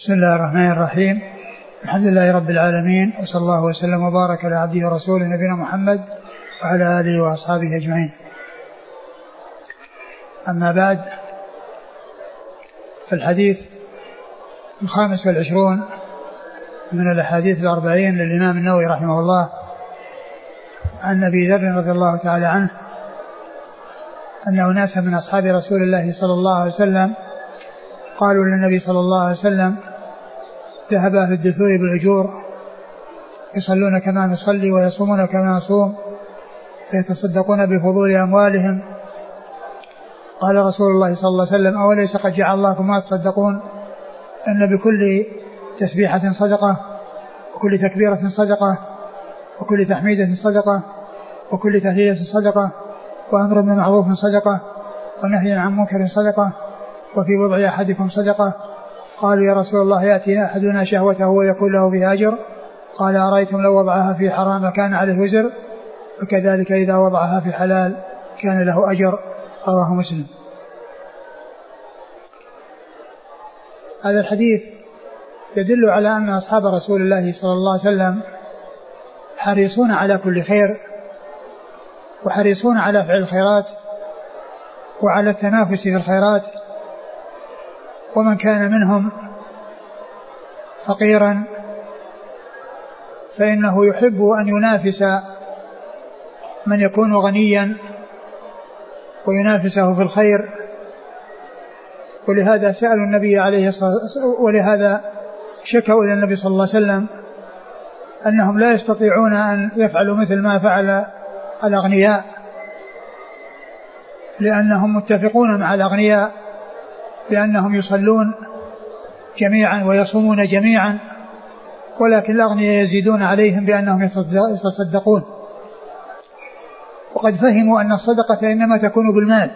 بسم الله الرحمن الرحيم. الحمد لله رب العالمين، وصلى الله وسلم وبارك على عبده ورسوله نبينا محمد وعلى آله وأصحابه أجمعين. أما بعد، فالحديث 25 من الأحاديث 40 للإمام النووي رحمه الله عن أبي ذر رضي الله تعالى عنه أن أناسا من أصحاب رسول الله صلى الله عليه وسلم قالوا للنبي صلى الله عليه وسلم: ذهب أهل الدثور بالأجور يصلون كما نصلي ويصومون كما نصوم فيتصدقون بفضول أموالهم. قال رسول الله صلى الله عليه وسلم: أوليس قد جعل الله لكم ما تصدقون؟ إن بكل تسبيحة صدقة، وكل تكبيرة صدقة، وكل تحميدة صدقة، وكل تهليلة صدقة، وأمر بمعروف صدقة، ونهي عن منكر صدقة، وفي وضع أحدكم صدقة. قالوا: يا رسول الله، يأتي أحدنا شهوته ويكون له فيها أجر؟ قال: أرأيتم لو وضعها في حرام كان عليه وزر، وكذلك إذا وضعها في حلال كان له أجر. رواه مسلم. هذا الحديث يدل على أن أصحاب رسول الله صلى الله عليه وسلم حريصون على كل خير، وحريصون على فعل الخيرات وعلى التنافس في الخيرات. ومن كان منهم فقيرا فإنه يحب أن ينافس من يكون غنيا وينافسه في الخير. ولهذا سألوا النبي عليه الصلاة والسلام، ولهذا شكوا إلى النبي صلى الله عليه وسلم أنهم لا يستطيعون أن يفعلوا مثل ما فعل الأغنياء، لأنهم متفقون مع الأغنياء بأنهم يصلون جميعا ويصومون جميعا، ولكن الأغنياء يزيدون عليهم بأنهم يتصدقون. وقد فهموا أن الصدقة إنما تكون بالمال،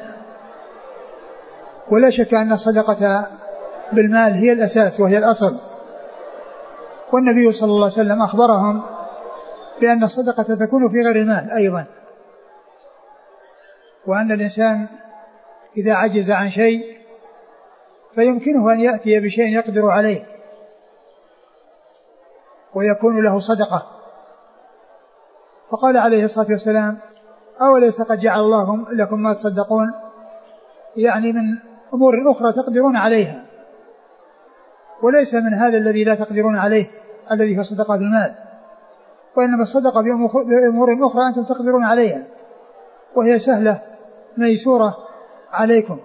ولا شك أن الصدقة بالمال هي الأساس وهي الأصل. والنبي صلى الله عليه وسلم أخبرهم بأن الصدقة تكون في غير المال أيضا، وأن الإنسان إذا عجز عن شيء فيمكنه أن يأتي بشيء يقدر عليه ويكون له صدقة. فقال عليه الصلاة والسلام: أوليس قد جعل الله لكم ما تصدقون؟ يعني من أمور أخرى تقدرون عليها، وليس من هذا الذي لا تقدرون عليه الذي هو صدقة المال، وإنما الصدقة بأمور أخرى أنتم تقدرون عليها وهي سهلة ميسورة عليكم.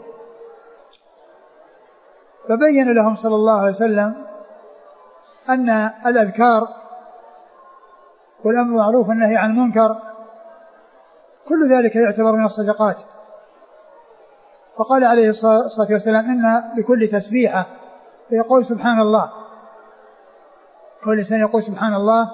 فبين لهم صلى الله عليه وسلم أن الأذكار والأمر بالمعروف والنهي عن المنكر كل ذلك يعتبر من الصدقات. فقال عليه الصلاة والسلام: إن بكل تسبيحة يقول سبحان الله، كل إنسان يقول سبحان الله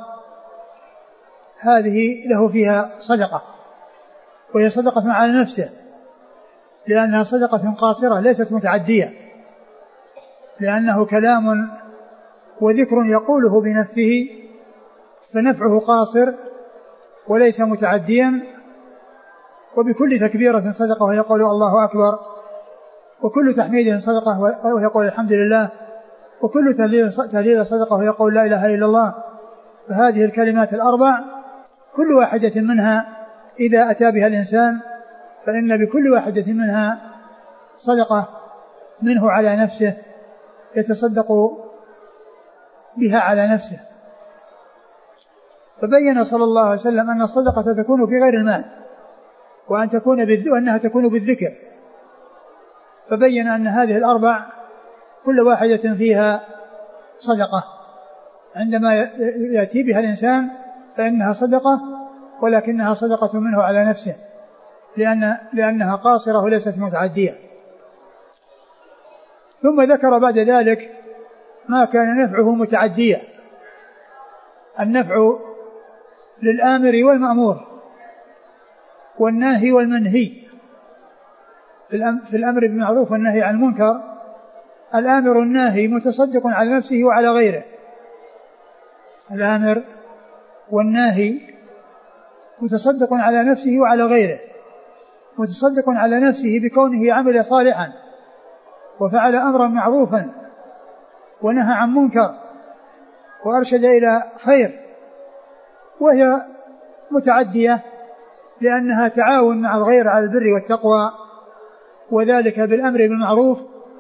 هذه له فيها صدقة، وهي صدقة على نفسه، لأنها صدقة قاصرة ليست متعدية، لأنه كلام وذكر يقوله بنفسه فنفعه قاصر وليس متعديا. وبكل تكبيرة صدقة ويقول الله أكبر، وكل تحميد صدقة ويقول الحمد لله، وكل تهليل صدقة ويقول لا إله إلا الله. فهذه الكلمات الأربع كل واحدة منها إذا أتى بها الإنسان فإن بكل واحدة منها صدقة منه على نفسه يتصدق بها على نفسه. فبين صلى الله عليه وسلم أن الصدقة تكون في غير المال، وأنها تكون بالذكر. فبين أن هذه الأربع كل واحدة فيها صدقة، عندما يأتي بها الإنسان فإنها صدقة، ولكنها صدقة منه على نفسه لأنها قاصرة وليست متعدية. ثم ذكر بعد ذلك ما كان نفعه متعديا: النفع للآمر والمأمور والناهي والمنهي. في الأمر بالمعروف والنهي عن المنكر الآمر والناهي متصدق على نفسه وعلى غيره. الآمر والناهي متصدق على نفسه وعلى غيره، متصدق على نفسه بكونه عمل صالحا وفعل أمرا معروفا ونهى عن منكر وأرشد إلى خير، وهي متعدية لأنها تعاون مع الغير على البر والتقوى، وذلك بالأمر بالمعروف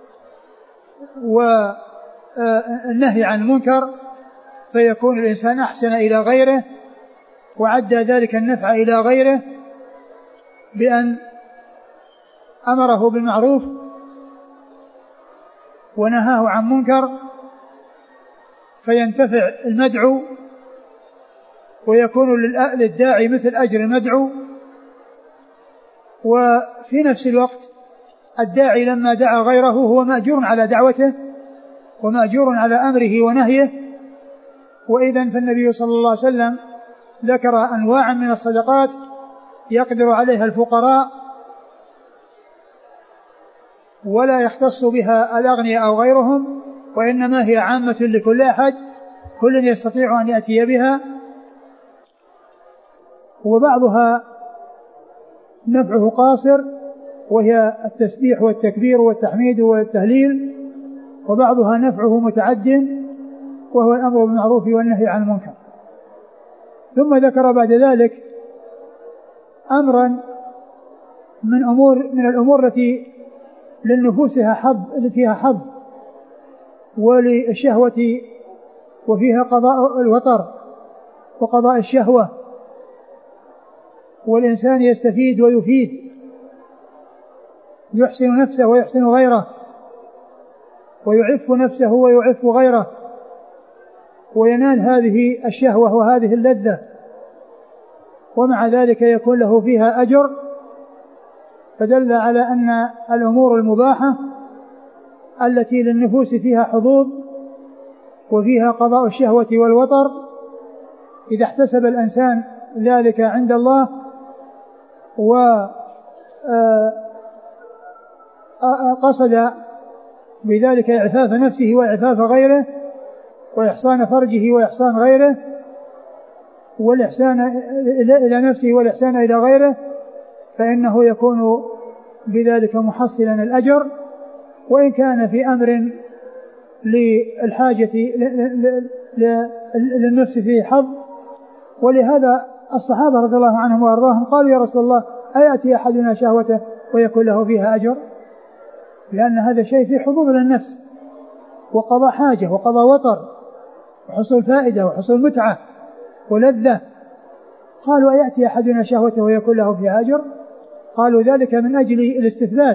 والنهي عن المنكر، فيكون الإنسان أحسن إلى غيره وعدى ذلك النفع إلى غيره بأن أمره بالمعروف ونهاه عن منكر، فينتفع المدعو ويكون للداعي مثل أجر المدعو. وفي نفس الوقت الداعي لما دعا غيره هو مأجور على دعوته ومأجور على أمره ونهيه. وإذن فالنبي صلى الله عليه وسلم ذكر أنواعا من الصدقات يقدر عليها الفقراء ولا يختص بها الأغنياء أو غيرهم، وإنما هي عامة لكل أحد، كل يستطيع أن يأتي بها. وبعضها نفعه قاصر وهي التسبيح والتكبير والتحميد والتهليل، وبعضها نفعه متعد وهو الأمر بالمعروف والنهي عن المنكر. ثم ذكر بعد ذلك أمرا من الأمور التي للنفوس فيها حظ وللشهوة وفيها قضاء الوطر وقضاء الشهوة، والإنسان يستفيد ويفيد، يحسن نفسه ويحسن غيره، ويعف نفسه ويعف غيره، وينال هذه الشهوة وهذه اللذة، ومع ذلك يكون له فيها أجر. فدل على أن الأمور المباحة التي للنفوس فيها حظوظ وفيها قضاء الشهوة والوطر، إذا احتسب الإنسان ذلك عند الله وقصد بذلك إعفاف نفسه وإعفاف غيره وإحصان فرجه وإحصان غيره والإحسان إلى نفسه والإحسان إلى غيره، فإنه يكون بذلك محصلا الأجر، وإن كان في أمر للحاجة للنفس فيه حظ. ولهذا الصحابة رضي الله عنهم وأرضاهم قالوا: يا رسول الله، أيأتي أحدنا شهوته ويكون له فيها أجر؟ لأن هذا شيء فيه حظوظ للنفس وقضاء حاجة وقضاء وطر وحصول فائدة وحصول متعة ولذة. قالوا: أيأتي أحدنا شهوته ويكون له فيها أجر؟ قالوا ذلك من أجل الاستثبات،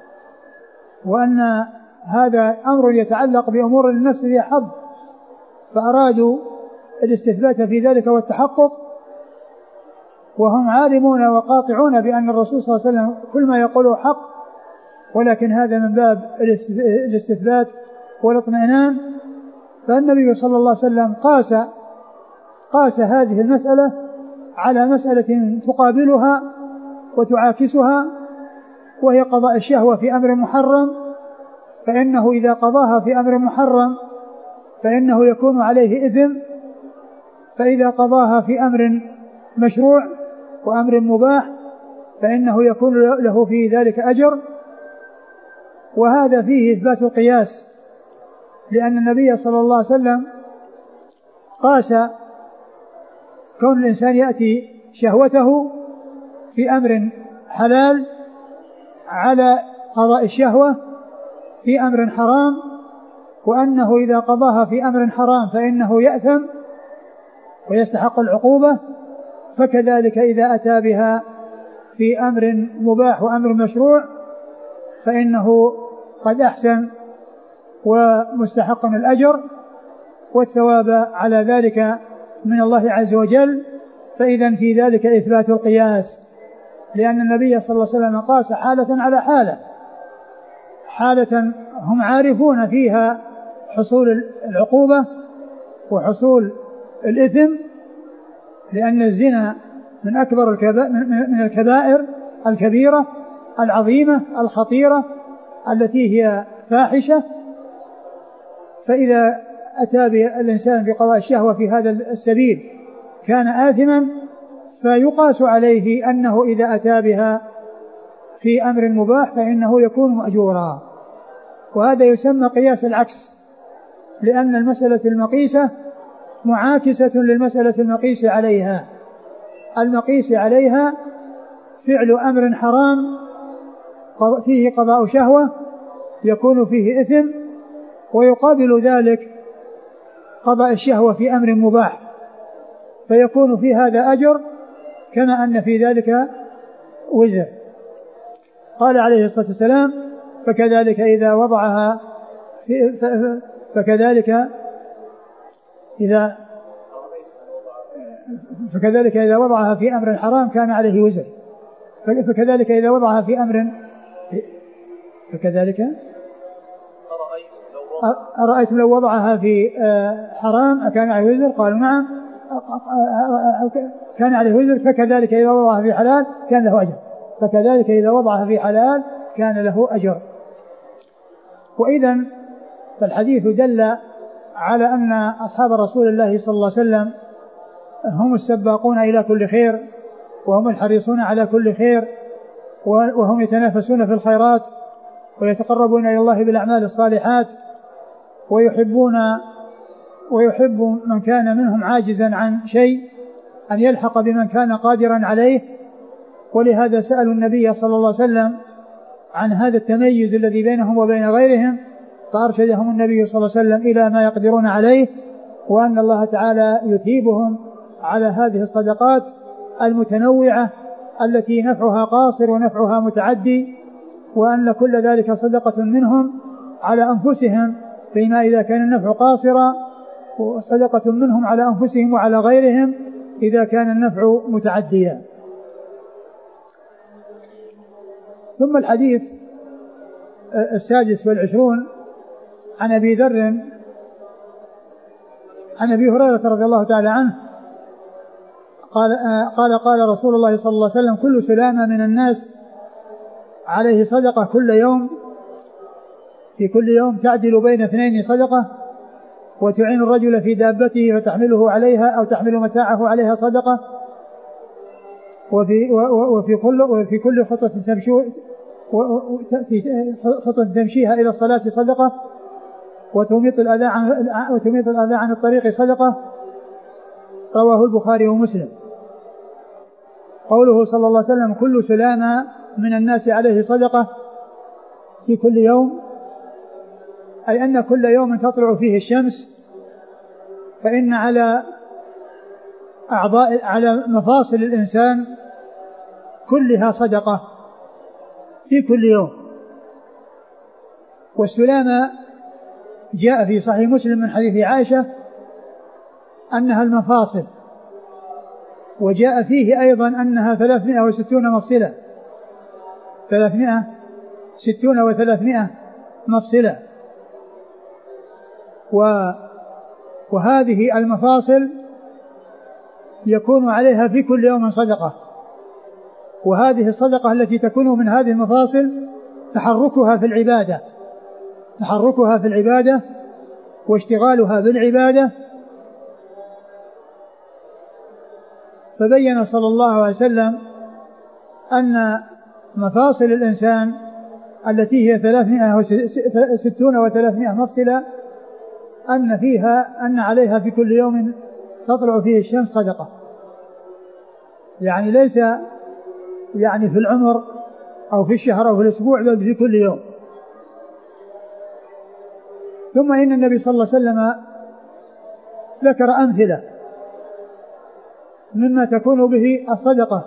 وأن هذا أمر يتعلق بأمور النفس فيها حظ، فأرادوا الاستثبات في ذلك والتحقق، وهم عالمون وقاطعون بأن الرسول صلى الله عليه وسلم كل ما يقوله حق، ولكن هذا من باب الاستثبات والاطمئنان. فالنبي صلى الله عليه وسلم قاس هذه المسألة على مسألة تقابلها وتعاكسها، وهي قضاء الشهوة في أمر محرم، فإنه إذا قضاها في أمر محرم فإنه يكون عليه إثم، فإذا قضاها في أمر مشروع وأمر مباح فإنه يكون له في ذلك أجر. وهذا فيه إثبات القياس، لأن النبي صلى الله عليه وسلم قاس كون الإنسان يأتي شهوته في أمر حلال على قضاء الشهوة في أمر حرام، وأنه إذا قضاها في أمر حرام فإنه يأثم ويستحق العقوبة، فكذلك إذا أتى بها في أمر مباح وأمر مشروع فإنه قد أحسن ومستحق الأجر والثواب على ذلك من الله عز وجل. فإذا في ذلك إثبات القياس، لأن النبي صلى الله عليه وسلم قاس حالة على حالة هم عارفون فيها حصول العقوبة وحصول الإثم، لأن الزنا من أكبر من الكبائر الكبيرة العظيمة الخطيرة التي هي فاحشة. فإذا أتى الإنسان بقضاء الشهوة في هذا السبيل كان آثما، فيقاس عليه أنه إذا أتى بها في أمر مباح فإنه يكون مأجورا. وهذا يسمى قياس العكس، لأن المسألة المقيسة معاكسة للمسألة المقيس عليها. المقيس عليها فعل أمر حرام فيه قضاء شهوة يكون فيه إثم، ويقابل ذلك قضاء الشهوة في أمر مباح فيكون في هذا أجر كما أن في ذلك وزر. قال عليه الصلاة والسلام فكذلك إذا وضعها إذا وضعها في أمر حرام كان عليه وزر. فكذلك إذا وضعها في أمر أرأيتم لو وضعها في حرام أكان عليه وزر؟ قالوا نعم كان عليه وزر. فكذلك إذا وضعها في حلال كان له أجر. فكذلك إذا وضعها في حلال كان له أجر. وإذا فالحديث دل على أن أصحاب رسول الله صلى الله عليه وسلم هم السباقون إلى كل خير، وهم الحريصون على كل خير، وهم يتنافسون في الخيرات ويتقربون إلى الله بالأعمال الصالحات، ويحب من كان منهم عاجزا عن شيء أن يلحق بمن كان قادرا عليه. ولهذا سألوا النبي صلى الله عليه وسلم عن هذا التميز الذي بينهم وبين غيرهم، فأرشدهم النبي صلى الله عليه وسلم إلى ما يقدرون عليه، وأن الله تعالى يثيبهم على هذه الصدقات المتنوعة التي نفعها قاصر ونفعها متعدي، وأن كل ذلك صدقة منهم على أنفسهم فيما إذا كان النفع قاصرا، وصدقة منهم على أنفسهم وعلى غيرهم إذا كان النفع متعديا. ثم الحديث 26 عن أبي ذر عن أبي هريرة رضي الله تعالى عنه قال رسول الله صلى الله عليه وسلم كل سلامة من الناس عليه صدقة كل يوم، في كل يوم تعدل بين اثنين صدقة، وتعين الرجل في دابته فتحمله عليها أو تحمل متاعه عليها صدقة، وفي كل خطوة تمشيها إلى الصلاة صدقة، وتميط الأذى عن الطريق صدقة. رواه البخاري ومسلم. قوله صلى الله عليه وسلم كل سلامة من الناس عليه صدقة في كل يوم، أي أن كل يوم تطلع فيه الشمس فإن على مفاصل الإنسان كلها صدقة في كل يوم. والسلامة جاء في صحيح مسلم من حديث عائشة أنها المفاصل، وجاء فيه أيضا أنها 360 مفصلة، 360 و300 مفصلة. وهذه المفاصل يكون عليها في كل يوم صدقة، وهذه الصدقة التي تكون من هذه المفاصل تحركها في العبادة واشتغالها بالعبادة. فبين صلى الله عليه وسلم أن مفاصل الإنسان التي هي 360 و300 مفصلة أن عليها في كل يوم تطلع فيه الشمس صدقة، يعني ليس يعني في العمر أو في الشهر أو في الأسبوع، بل في كل يوم. ثم إن النبي صلى الله عليه وسلم ذكر أمثلة مما تكون به الصدقة،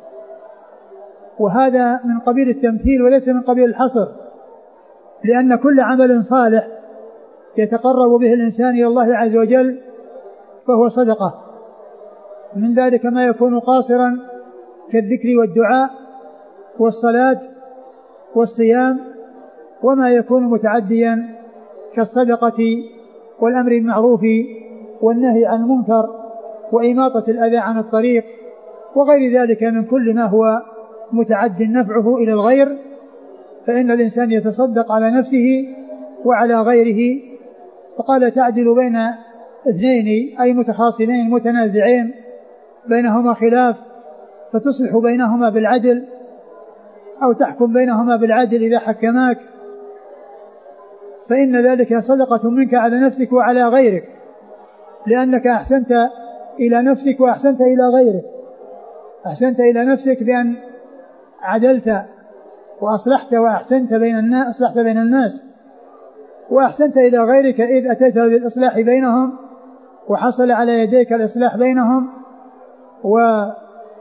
وهذا من قبيل التمثيل وليس من قبيل الحصر، لأن كل عمل صالح يتقرب به الإنسان إلى الله عز وجل فهو صدقة. من ذلك ما يكون قاصرا كالذكر والدعاء والصلاة والصيام، وما يكون متعديا كالصدقة والأمر بالمعروف والنهي عن المنكر وإماطة الأذى عن الطريق وغير ذلك من كل ما هو متعد نفعه إلى الغير. فإن الإنسان يتصدق على نفسه وعلى غيره. فقال تعدل بين اثنين أي متخاصمين متنازعين بينهما خلاف فتصلح بينهما بالعدل، أو تحكم بينهما بالعدل إذا حكماك. فإن ذلك صدقة منك على نفسك وعلى غيرك، لأنك أحسنت إلى نفسك وأحسنت إلى غيرك. أحسنت إلى نفسك بأن عدلت وأصلحت وأحسنت بين الناس، وأحسنت إلى غيرك إذ أتيت بالإصلاح بينهم وحصل على يديك الإصلاح بينهم، وحصل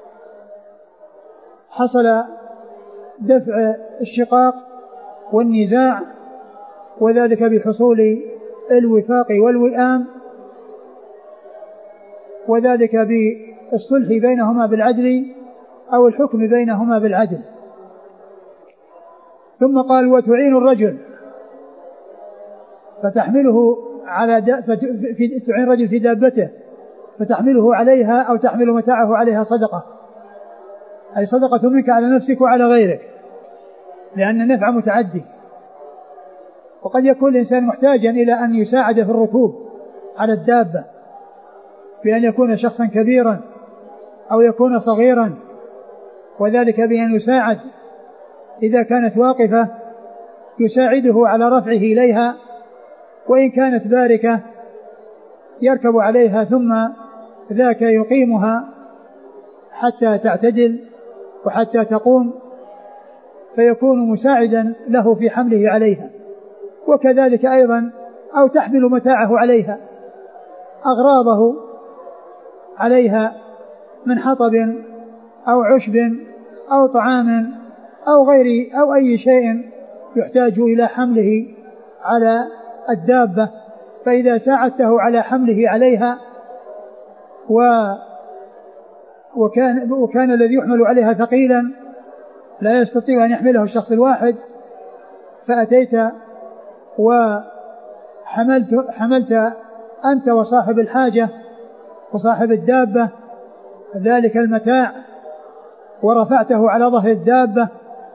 دفع الشقاق والنزاع، وذلك بحصول الوفاق والوئام، وذلك بالصلح بينهما بالعدل أو الحكم بينهما بالعدل. ثم قال وتعين الرجل فتحمله تعين رجل في دابته فتحمله عليها أو تحمل متاعه عليها صدقة، أي صدقة منك على نفسك وعلى غيرك، لأن النفع متعدي. وقد يكون الإنسان محتاجا إلى أن يساعد في الركوب على الدابة بأن يكون شخصا كبيرا أو يكون صغيرا، وذلك بأن يساعد إذا كانت واقفة يساعده على رفعه إليها، وإن كانت باركة يركب عليها ثم ذاك يقيمها حتى تعتدل وحتى تقوم، فيكون مساعدا له في حمله عليها. وكذلك أيضا أو تحمل متاعه عليها، أغراضه عليها من حطب أو عشب أو طعام أو أي شيء يحتاج إلى حمله على الدابة، فإذا ساعدته على حمله عليها وكان الذي يحمل عليها ثقيلا لا يستطيع أن يحمله الشخص الواحد، فأتيت وحملت أنت وصاحب الحاجة وصاحب الدابة ذلك المتاع ورفعته على ظهر الدابة،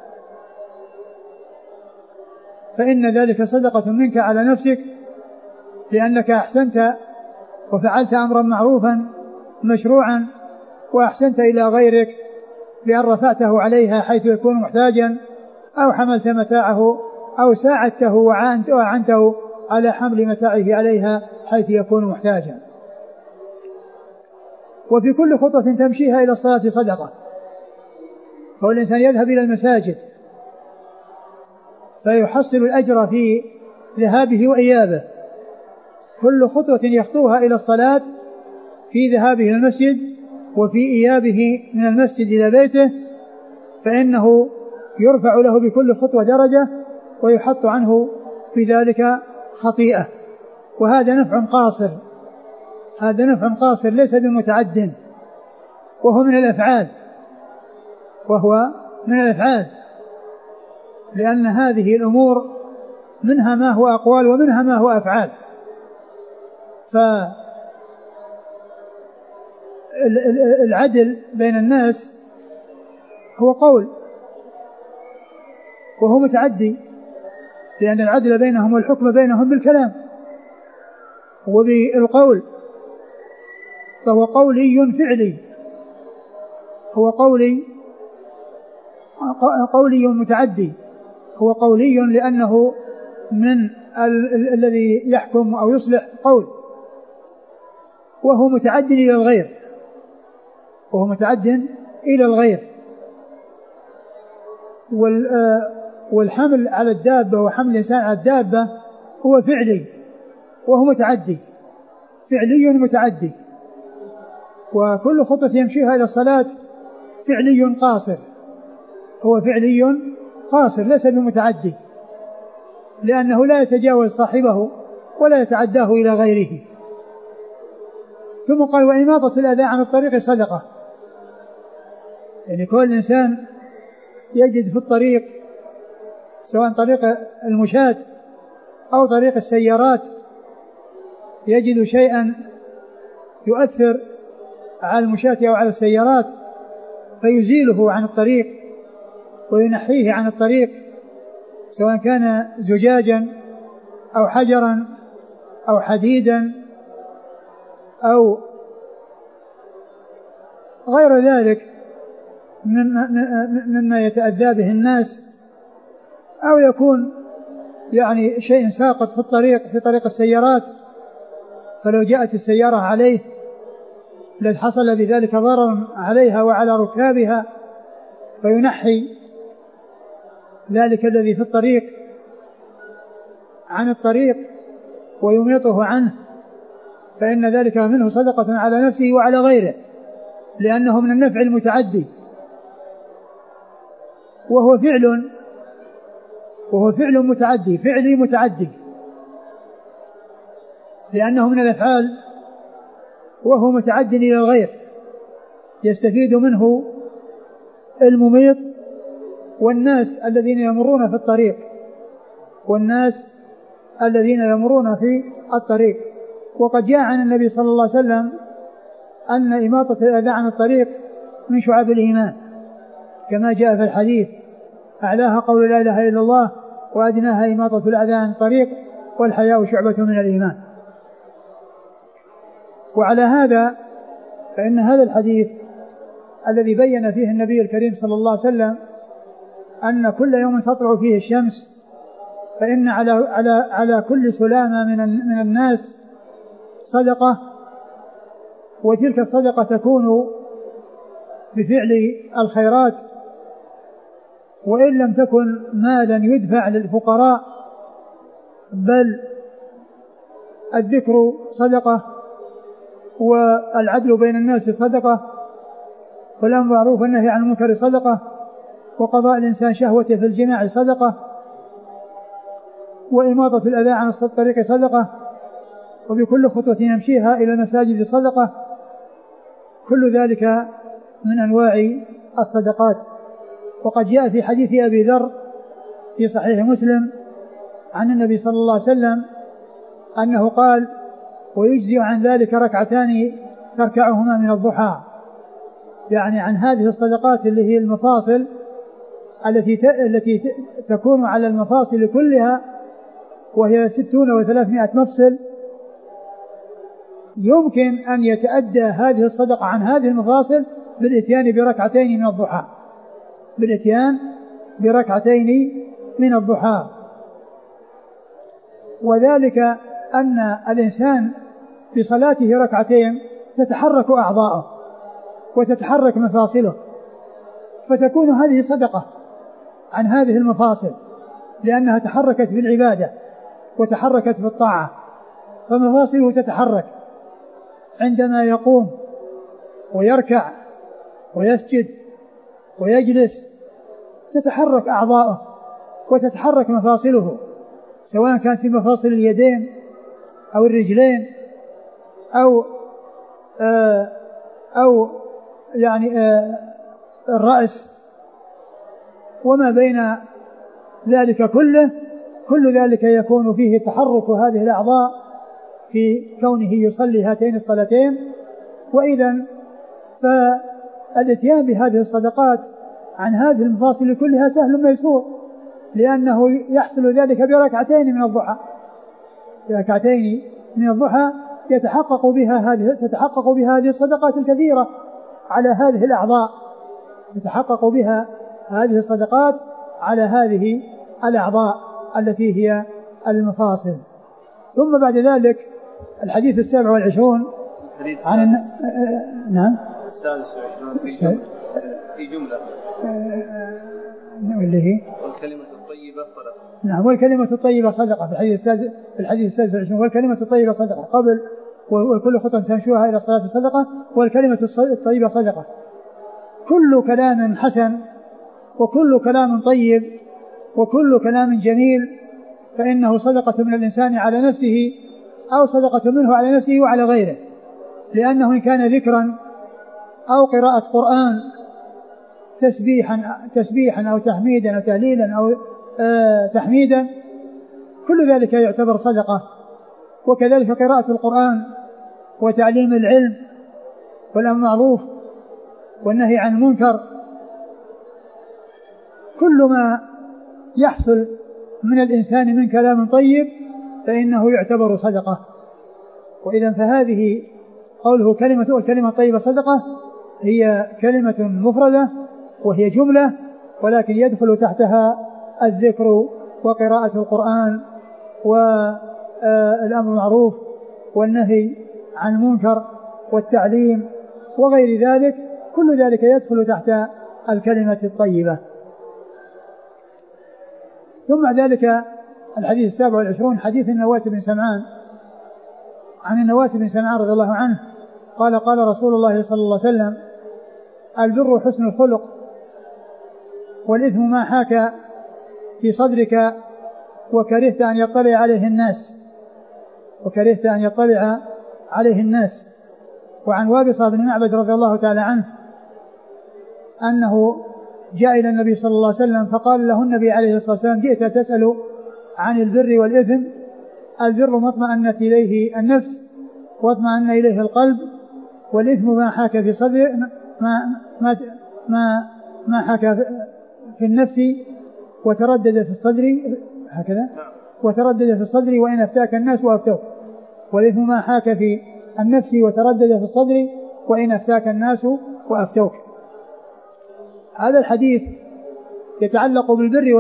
فإن ذلك صدقة منك على نفسك، لأنك أحسنت وفعلت أمرا معروفا مشروعا، وأحسنت إلى غيرك بأن رفعته عليها حيث يكون محتاجا، أو حملت متاعه أو ساعدته وأعنته على حمل متاعه عليها حيث يكون محتاجا. وفي كل خطوة تمشيها إلى الصلاة صدقة. فالإنسان يذهب إلى المساجد فيحصل الأجر في ذهابه وإيابه، كل خطوة يخطوها إلى الصلاة في ذهابه إلى المسجد وفي إيابه من المسجد إلى بيته، فإنه يرفع له بكل خطوة درجة ويحط عنه بذلك خطيئة. وهذا نفع قاصر، هذا نفع قاصر ليس بمتعد، وهو من الأفعال، لأن هذه الأمور منها ما هو أقوال ومنها ما هو أفعال. فالعدل بين الناس هو قول وهو متعدي، لأن العدل بينهم والحكم بينهم بالكلام وبالقول، فهو قولي فعلي، هو قولي متعدي، هو قولي لأنه من الذي يحكم أو يصلح قول، وهو متعد إلى الغير، والحمل على الدابة وحمل الإنسان على الدابة هو فعلي وهو فعلي متعدي. وكل خطوة يمشيها إلى الصلاة فعلي قاصر، هو فعلي قاصر ليس بمتعدي، لأنه لا يتجاوز صاحبه ولا يتعداه إلى غيره. ثم قال وإماطة الأذى عن الطريق صدقة، يعني كل إنسان يجد في الطريق سواء طريق المشاة أو طريق السيارات يجد شيئا يؤثر على المشاة أو على السيارات فيزيله عن الطريق وينحيه عن الطريق، سواء كان زجاجا أو حجرا أو حديدا أو غير ذلك مما يتأذى به الناس، أو يكون يعني شيء ساقط في طريق السيارات، فلو جاءت السيارة عليه لحصل بذلك ضرر عليها وعلى ركابها، فينحي ذلك الذي في الطريق عن الطريق ويميطه عنه، فإن ذلك منه صدقة على نفسه وعلى غيره، لأنه من النفع المتعدي، وهو فعل متعدي، فعلي متعدي، لأنه من الأفعال وهو متعد إلى الغير، يستفيد منه المميط والناس الذين يمرون في الطريق، وقد جاء عن النبي صلى الله عليه وسلم أن إماطة الأذى عن الطريق من شعب الإيمان، كما جاء في الحديث: أعلاها قول لا إله إلا الله، وأدناها إماطة الأذى عن الطريق، والحياء شعبة من الإيمان. وعلى هذا فإن هذا الحديث الذي بين فيه النبي الكريم صلى الله عليه وسلم أن كل يوم تطلع فيه الشمس فإن على كل سلامة من الناس صدقة، وتلك الصدقة تكون بفعل الخيرات، وإن لم تكن مالا يدفع للفقراء، بل الذكر صدقة، والعدل بين الناس صدقة، والأمر بالمعروف والنهي عن المنكر صدقة، وقضاء الإنسان شهوته في الجماع صدقة، وإماطة الأذى عن الطريق صدقة، وبكل خطوة يمشيها إلى المساجد صدقة. كل ذلك من أنواع الصدقات. وقد جاء في حديث أبي ذر في صحيح مسلم عن النبي صلى الله عليه وسلم أنه قال: ويجزي عن ذلك ركعتان تركعهما من الضحى، يعني عن هذه الصدقات اللي هي المفاصل التي تكون على المفاصل كلها، وهي 60 و300 مفصل، يمكن أن يتأدى هذه الصدقة عن هذه المفاصل بالإتيان بركعتين من الضحى. وذلك أن الإنسان بصلاته ركعتين تتحرك أعضاؤه وتتحرك مفاصله، فتكون هذه صدقة عن هذه المفاصل، لأنها تحركت بالعبادة وتحركت بالطاعة، فمفاصله تتحرك عندما يقوم ويركع ويسجد ويجلس، تتحرك أعضاؤه وتتحرك مفاصله، سواء كانت في مفاصل اليدين أو الرجلين أو يعني الرأس وما بين ذلك كله. كل ذلك يكون فيه تحرك هذه الأعضاء في كونه يصلي هاتين الصلاتين. وإذا فالاتيان بهذه الصدقات عن هذه المفاصل كلها سهل ميسور، لأنه يحصل ذلك بركعتين من الضحى تتحقق بها هذه الصدقات الكثيرة على هذه الأعضاء، التي هي المفاصل. ثم بعد ذلك الحديث 27 عن نعم 26 في جملة اللي هي والكلمة الطيبة صدقة. نعم، والكلمة الطيبة صدقة في الحديث 26. والكلمة الطيبة صدقة قبل وكل خطوة تمشوها إلى الصلاة صدقة، والكلمة الطيبة صدقة. كل كلام حسن وكل كلام طيب وكل كلام جميل فإنه صدقة من الإنسان على نفسه أو صدقة منه على نفسه وعلى غيره، لأنه إن كان ذكرا أو قراءة قرآن تسبيحا أو تحميدا أو تهليلا أو تحميدا، كل ذلك يعتبر صدقة. وكذلك قراءة القرآن وتعليم العلم والأمر بالمعروف والنهي عن المنكر، كل ما يحصل من الإنسان من كلام طيب فإنه يعتبر صدقة. وإذا فهذه قوله الكلمة الطيبة صدقة هي كلمة مفردة وهي جملة، ولكن يدخل تحتها الذكر وقراءة القرآن والأمر بالمعروف والنهي عن المنكر والتعليم وغير ذلك، كل ذلك يدخل تحت الكلمة الطيبة. ثم ذلك الحديث 27 حديث النواس بن سمعان، عن النواس بن سمعان رضي الله عنه قال قال رسول الله صلى الله عليه وسلم: البر حسن الخلق، والإثم ما حاك في صدرك وكرهت أن يطلع عليه الناس. وعن وابصة بن معبد رضي الله تعالى عنه أنه جاء إلى النبي صلى الله عليه وسلم فقال له النبي عليه الصلاة والسلام: جئت تسأل عن البر والإثم، البر ما اطمأنت إليه النفس واطمأن إليه القلب، والإثم ما حاك في صدر ما حاك في النفس وتردد في الصدر، هكذا، وتردد في الصدر وإن أفتاك الناس وأفتوك. والإثم ما حاك في النفس وتردد في الصدر وإن أفتاك الناس وأفتوك. هذا الحديث يتعلق بالبر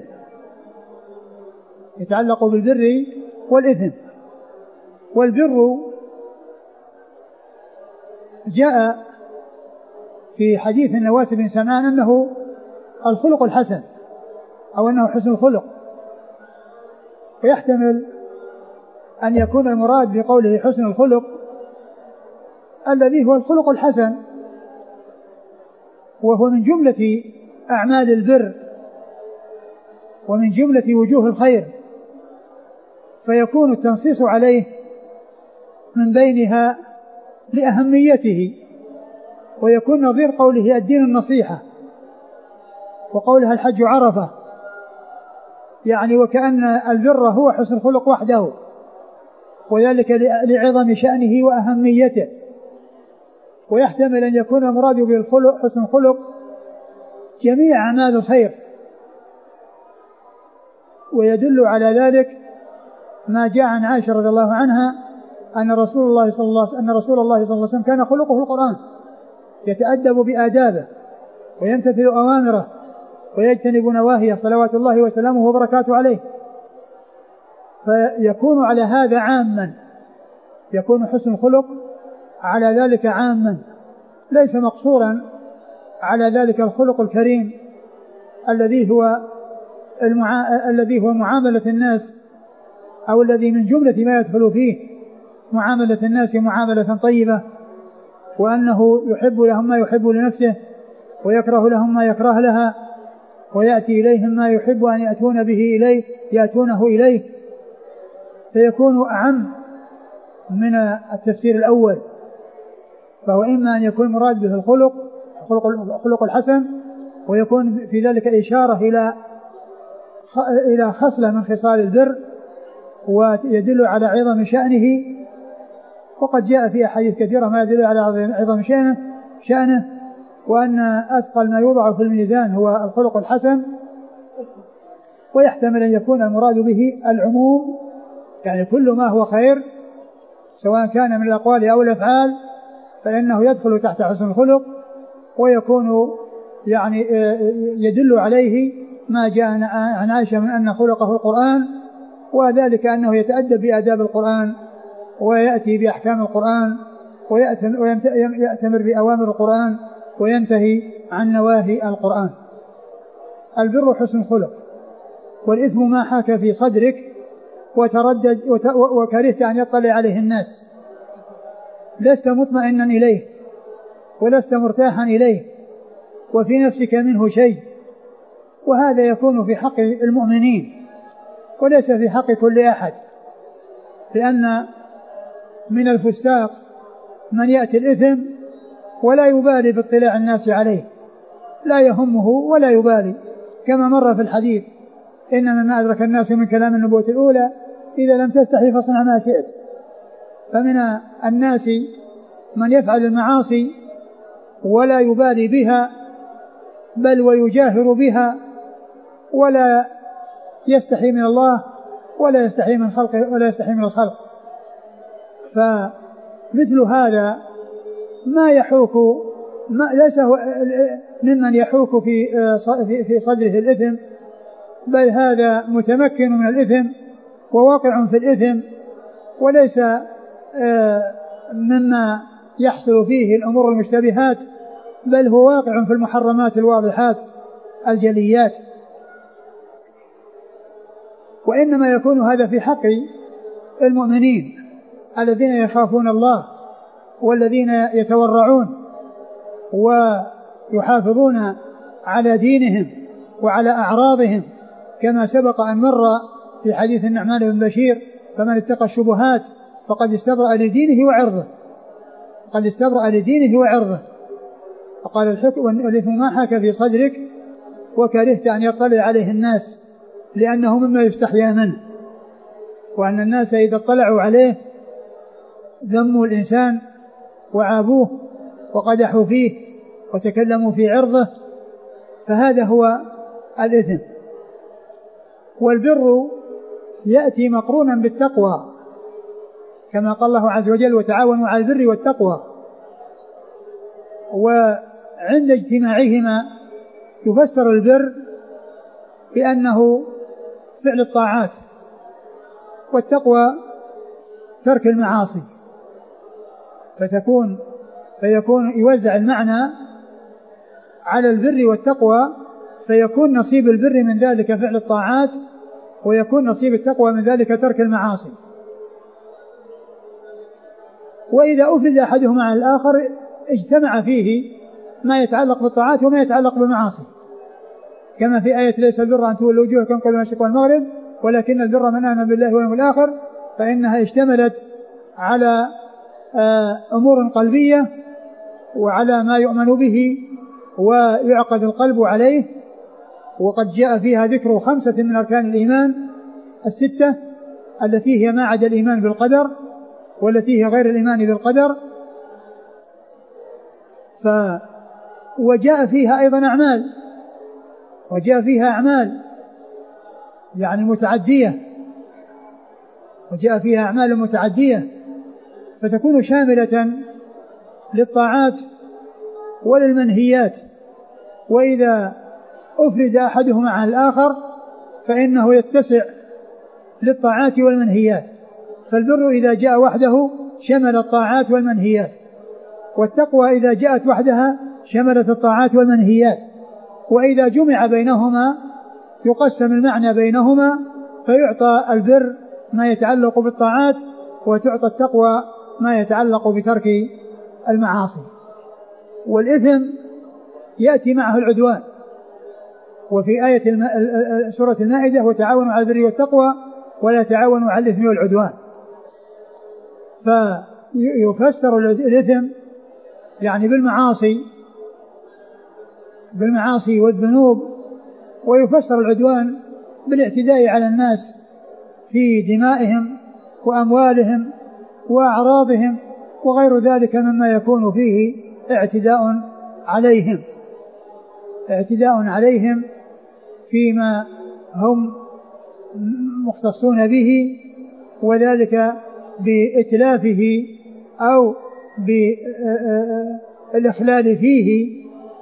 والإثم. والبر جاء في حديث النواس بن سمعان أنه الخلق الحسن أو أنه حسن الخلق، ويحتمل أن يكون المراد بقوله حسن الخلق الذي هو الخلق الحسن، وهو من جملة أعمال البر ومن جملة وجوه الخير، فيكون التنصيص عليه من بينها لأهميته، ويكون نظير قوله الدين النصيحة، وقولها الحج عرفة، يعني وكأن البر هو حسن الخلق وحده، وذلك لعظم شأنه وأهميته. ويحتمل أن يكون المراد بالخلق حسن الخلق جميع أعمال الخير، ويدل على ذلك ما جاء عن عائشة رضي الله عنها أن رسول الله صلى الله عليه وسلم كان خلقه القرآن، يتأدب بآدابه ويمتثل أوامره ويجتنب نواهيه صلوات الله وسلامه وبركاته عليه. فيكون على هذا عاما، يكون حسن الخلق على ذلك عاما، ليس مقصورا على ذلك الخلق الكريم الذي هو معاملة الناس، أو الذي من جملة ما يدخل فيه معاملة الناس معاملة طيبة، وأنه يحب لهم ما يحب لنفسه ويكره لهم ما يكره لها، ويأتي إليهم ما يحب أن يأتونه إليه، فيكون أعم من التفسير الأول. فهو إما أن يكون مراد به الخلق الحسن، ويكون في ذلك إشارة إلى خصلة من خصال البر ويدل على عظم شأنه، وقد جاء في أحاديث كثيرة ما يدل على عظم شأنه، وأن أثقل ما يوضع في الميزان هو الخلق الحسن. ويحتمل أن يكون المراد به العموم، يعني كل ما هو خير سواء كان من الأقوال أو الأفعال فإنه يدخل تحت حسن الخلق، ويكون يعني يدل عليه ما جاء عن عائشة من أن خلقه القرآن، وذلك أنه يتأدب بآداب القرآن ويأتي بأحكام القرآن ويأتمر بأوامر القرآن وينتهي عن نواهي القرآن. البر حسن الخلق، والإثم ما حاك في صدرك وتردد وكرهت أن يطلع عليه الناس، لست مطمئنا إليه ولست مرتاحا إليه وفي نفسك منه شيء، وهذا يكون في حق المؤمنين وليس في حق كل أحد، لأن من الفساق من يأتي الإثم ولا يبالي باطلاع الناس عليه، لا يهمه ولا يبالي، كما مر في الحديث: إن مما أدرك الناس من كلام النبوة الأولى إذا لم تستحي فاصنع ما شئت. فمن الناس من يفعل المعاصي ولا يبالي بها، بل ويجاهر بها، ولا يستحي من الله ولا يستحي من خلقه ولا يستحي من الخلق. فمثل هذا ما يحوك ليس ممن يحوك في صدره الإثم بل هذا متمكن من الإثم وواقع في الإثم، وليس مما يحصل فيه الأمور المشتبهات، بل هو واقع في المحرمات الواضحات الجليات. وإنما يكون هذا في حق المؤمنين الذين يخافون الله والذين يتورعون ويحافظون على دينهم وعلى أعراضهم، كما سبق أن مر في حديث النعمان بن بشير: فمن اتقى الشبهات فقد استبرأ لدينه وعرضه، فقد استبرأ لدينه وعرضه. فقال: الإثم ما حاك في صدرك وكرهت أن يطلع عليه الناس، لأنه مما يستحيا منه، وأن الناس إذا اطلعوا عليه ذموا الإنسان وعابوه وقدحوا فيه وتكلموا في عرضه، فهذا هو الإثم. والبر يأتي مقرونا بالتقوى، كما قال الله عز وجل: وتعاونوا على البر والتقوى. وعند اجتماعهما يفسر البر بأنه فعل الطاعات، والتقوى ترك المعاصي، فيكون يوزع المعنى على البر والتقوى، فيكون نصيب البر من ذلك فعل الطاعات، ويكون نصيب التقوى من ذلك ترك المعاصي. وإذا أفرد أحدهما على الآخر اجتمع فيه ما يتعلق بالطاعات وما يتعلق بالمعاصي، كما في آية: ليس البر أن تولوا وجوهكم قبل المشرق والمغرب ولكن البر من آمن بالله واليوم الآخر، فإنها اشتملت على أمور قلبية وعلى ما يؤمن به ويعقد القلب عليه. وقد جاء فيها ذكر 5 من أركان الإيمان 6 التي هي ما عدا الإيمان بالقدر، والتي هي غير الإيمان بالقدر. وجاء فيها أيضا أعمال، وجاء فيها أعمال يعني متعدية، وجاء فيها أعمال متعدية، فتكون شاملة للطاعات وللمنهيات. وإذا أفرد أحدهما عن الآخر فإنه يتسع للطاعات والمنهيات. فالبر إذا جاء وحده شمل الطاعات والمنهيات، والتقوى إذا جاءت وحدها شملت الطاعات والمنهيات. وإذا جمع بينهما يقسم المعنى بينهما، فيعطى البر ما يتعلق بالطاعات، وتعطى التقوى ما يتعلق بترك المعاصي. والإثم يأتي معه العدوان، وفي آية سورة المائدة: وتعاونوا على البر والتقوى ولا تعاونوا على الإثم والعدوان. فيفسر الإثم يعني بالمعاصي والذنوب، ويفسر العدوان بالاعتداء على الناس في دمائهم وأموالهم وأعراضهم وغير ذلك مما يكون فيه اعتداء عليهم فيما هم مختصون به، وذلك بإتلافه أو بالإخلال فيه،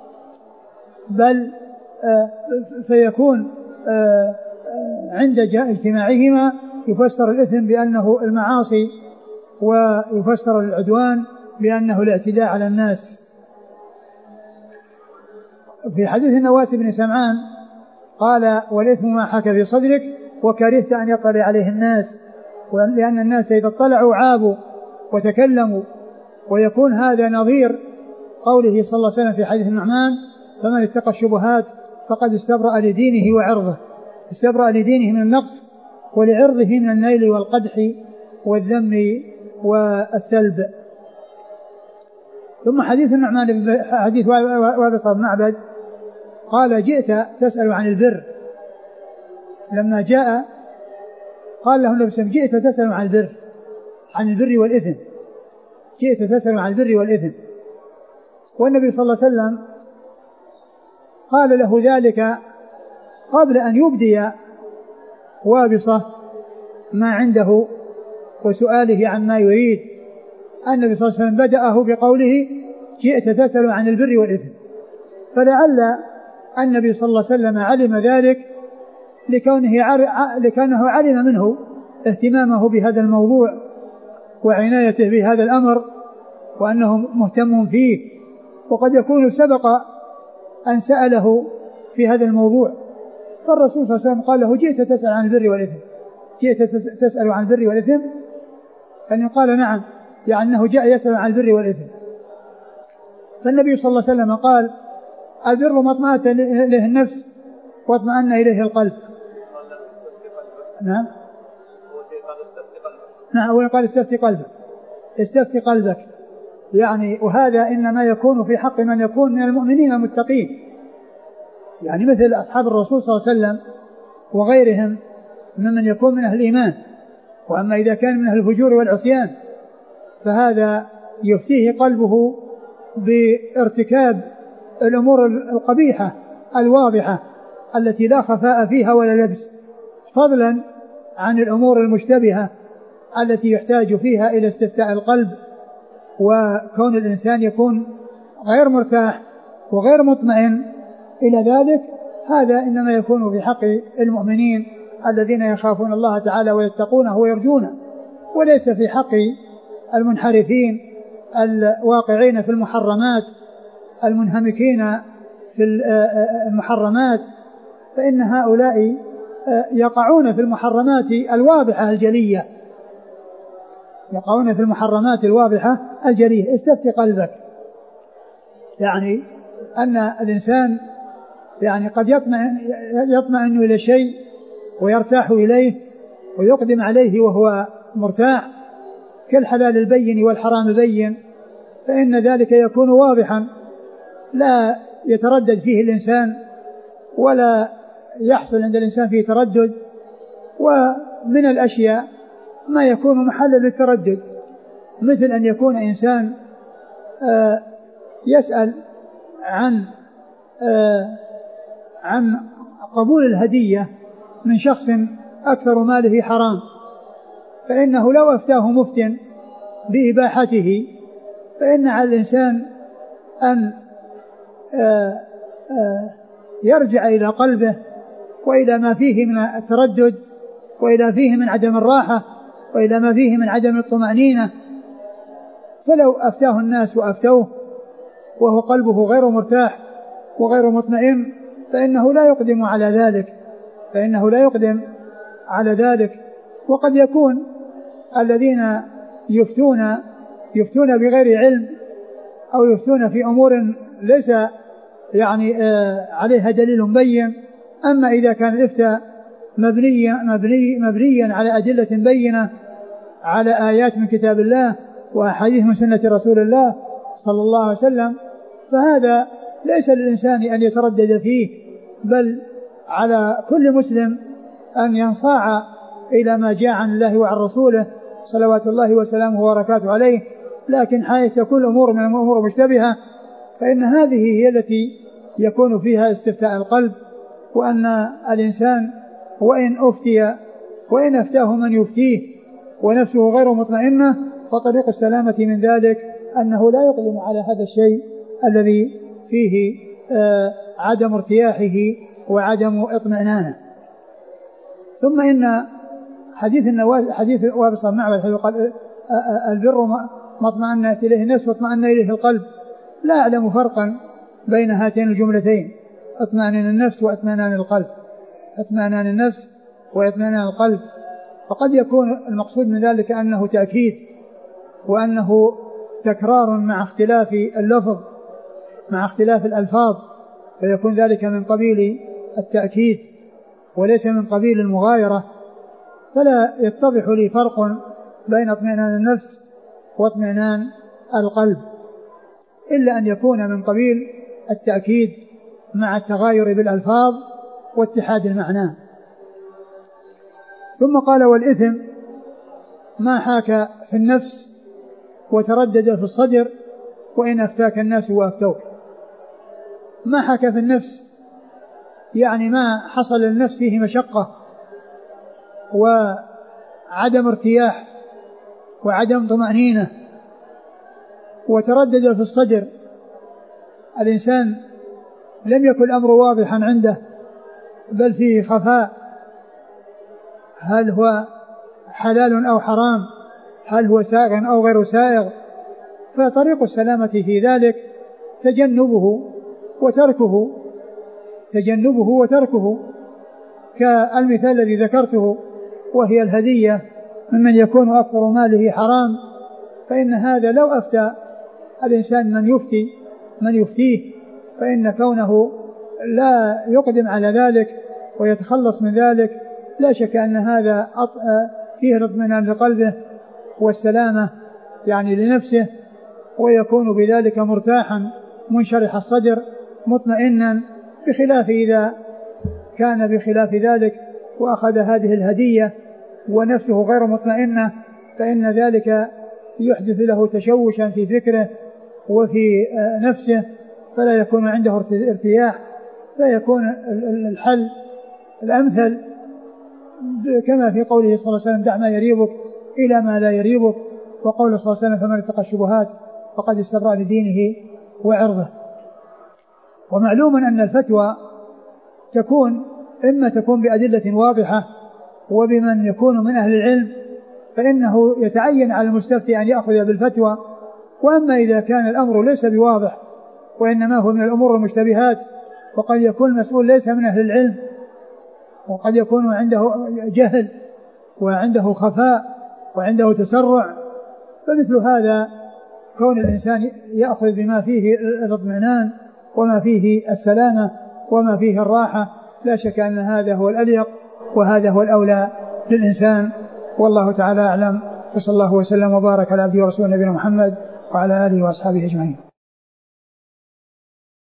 بل فيكون عند اجتماعهما يفسر الإثم بأنه المعاصي، ويفسر العدوان بأنه الاعتداء على الناس. في حديث النواس بن سمعان قال: والإثم ما حاك في صدرك وكرهت أن يطلع عليه الناس، لأن الناس إذا اطلعوا عابوا وتكلموا. ويكون هذا نظير قوله صلى الله عليه وسلم في حديث النعمان: فمن اتقى الشبهات فقد استبرأ لدينه وعرضه، استبرأ لدينه من النقص ولعرضه من النيل والقدح والذم والثلب. ثم حديث النعمان حديث وابصة بن معبد قال: جئت تسأل عن البر، لما جاء قال له النبي صلى الله عليه وسلم: جئت تسأل عن البر والإثم، جئت تسأل عن البر والإثم. والنبي صلى الله عليه وسلم قال له ذلك قبل أن يبدي وابصة ما عنده وسؤاله عما يريد. النبي صلى الله عليه وسلم بدأه بقوله: جئت تسأل عن البر والإثم، فلعل النبي صلى الله عليه وسلم علم ذلك لكونه علم منه اهتمامه بهذا الموضوع وعنايته بهذا الأمر وأنه مهتم فيه، وقد يكون سبق أن سأله في هذا الموضوع، فالرسول صلى الله عليه وسلم قال له: جئت تسأل عن البر والإثم، جئت تسأل عن البر والإثم، أن قال: نعم، يعني أنه جاء يسأل عن البر والإثم. فالنبي صلى الله عليه وسلم قال: البر ما اطمأنت إليه النفس واطمأن إليه القلب. نعم، أولا قال: استفتي قلبك، استفتي قلبك، يعني وهذا إنما يكون في حق من يكون من المؤمنين المتقين، يعني مثل أصحاب الرسول صلى الله عليه وسلم وغيرهم ممن يكون من أهل الإيمان. وأما إذا كان من أهل الفجور والعصيان فهذا يفتيه قلبه بارتكاب الأمور القبيحة الواضحة التي لا خفاء فيها ولا لبس، فضلا عن الأمور المشتبهة التي يحتاج فيها إلى استفتاء القلب، وكون الإنسان يكون غير مرتاح وغير مطمئن إلى ذلك، هذا إنما يكون في حق المؤمنين الذين يخافون الله تعالى ويتقونه ويرجونه، وليس في حق المنحرفين الواقعين في المحرمات المنهمكين في المحرمات، فإن هؤلاء يقعون في المحرمات الواضحة الجلية، يقعون في المحرمات الواضحة الجلية. استفتي قلبك، يعني أن الإنسان يعني قد يطمئن إلى شيء ويرتاح إليه ويقدم عليه وهو مرتاح كالحلال البين والحرام البين، فإن ذلك يكون واضحا لا يتردد فيه الإنسان ولا يحصل عند الإنسان فيه تردد. ومن الأشياء ما يكون محلا للتردد، مثل أن يكون إنسان يسأل عن قبول الهدية من شخص أكثر ماله حرام، فإنه لو أفتاه مفتن بإباحته فإن على الإنسان أن يرجع إلى قلبه وإلى ما فيه من التردد وإلى فيه من عدم الراحة وإلى ما فيه من عدم الطمأنينة. فلو أفتاه الناس وأفتوه وهو قلبه غير مرتاح وغير مطمئن فإنه لا يقدم على ذلك. وقد يكون الذين يفتون بغير علم أو يفتون في أمور ليس يعني عليها دليل بين. أما إذا كان الإفتاء مبنيا على أدلة بينة، على آيات من كتاب الله وأحاديث من سنة رسول الله صلى الله عليه وسلم، فهذا ليس للإنسان أن يتردد فيه، بل على كل مسلم أن ينصاع إلى ما جاء عن الله وعن رسوله صلوات الله وسلامه وبركاته عليه. لكن حيث تكون الأمور من الأمور مشتبهة فإن هذه هي التي يكون فيها استفتاء القلب، وأن الإنسان وإن أفتاه من يفتيه ونفسه غير مطمئنة فطريق السلامة من ذلك أنه لا يقدم على هذا الشيء الذي فيه عدم ارتياحه وعدم اطمئنانه. ثم إن حديث وابصة معبد قال: البر ما اطمأنت إليه النفس واطمأن إليه القلب. لا أعلم فرقا بين هاتين الجملتين، اطمئنان النفس واطمئنان القلب، اطمئنان النفس واطمئنان القلب. فقد يكون المقصود من ذلك أنه تأكيد وأنه تكرار مع اختلاف اللفظ مع اختلاف الألفاظ، فيكون ذلك من قبيل التأكيد وليس من قبيل المغايرة. فلا يتضح لي فرق بين اطمئنان النفس واطمئنان القلب، إلا أن يكون من قبيل التأكيد مع التغاير بالألفاظ واتحاد المعنى. ثم قال: والإثم ما حاك في النفس وتردد في الصدر وإن أفتاك الناس وأفتوك. ما حاك في النفس يعني ما حصل للنفس فيه مشقة وعدم ارتياح وعدم طمأنينة. وتردد في الصدر، الإنسان لم يكن الأمر واضحا عنده بل فيه خفاء هل هو حلال أو حرام، هل هو سائغ أو غير سائغ. فطريق السلامة في ذلك تجنبه وتركه كالمثال الذي ذكرته، وهي الهدية ممن يكون أكثر ماله حرام، فإن هذا لو أفتى الإنسان من يفتيه فإن كونه لا يقدم على ذلك ويتخلص من ذلك لا شك أن هذا فيه اطمئنان لقلبه والسلامة يعني لنفسه، ويكون بذلك مرتاحا منشرح الصدر مطمئنا، بخلاف إذا كان بخلاف ذلك وأخذ هذه الهدية ونفسه غير مطمئنة، فإن ذلك يحدث له تشوشا في فكره وفي نفسه، فلا يكون عنده ارتياح، فيكون الحل الأمثل كما في قوله صلى الله عليه وسلم: دع ما يريبك إلى ما لا يريبك، وقوله صلى الله عليه وسلم: فمن اتقى الشبهات فقد استبرأ لدينه وعرضه. ومعلوم أن الفتوى إما تكون بأدلة واضحة وبمن يكون من أهل العلم، فإنه يتعين على المستفتي أن يأخذ بالفتوى. وأما إذا كان الأمر ليس بواضح وإنما هو من الأمور المشتبهات، وقد يكون المسؤول ليس من أهل العلم، وقد يكون عنده جهل وعنده خفاء وعنده تسرع، فمثل هذا كون الإنسان يأخذ بما فيه الاطمئنان وما فيه السلامة وما فيه الراحة، لا شك أن هذا هو الأليق وهذا هو الأولى للإنسان. والله تعالى أعلم، وصلى الله وسلم وبارك على عبده ورسوله نبينا محمد وعلى آله وأصحابه أجمعين.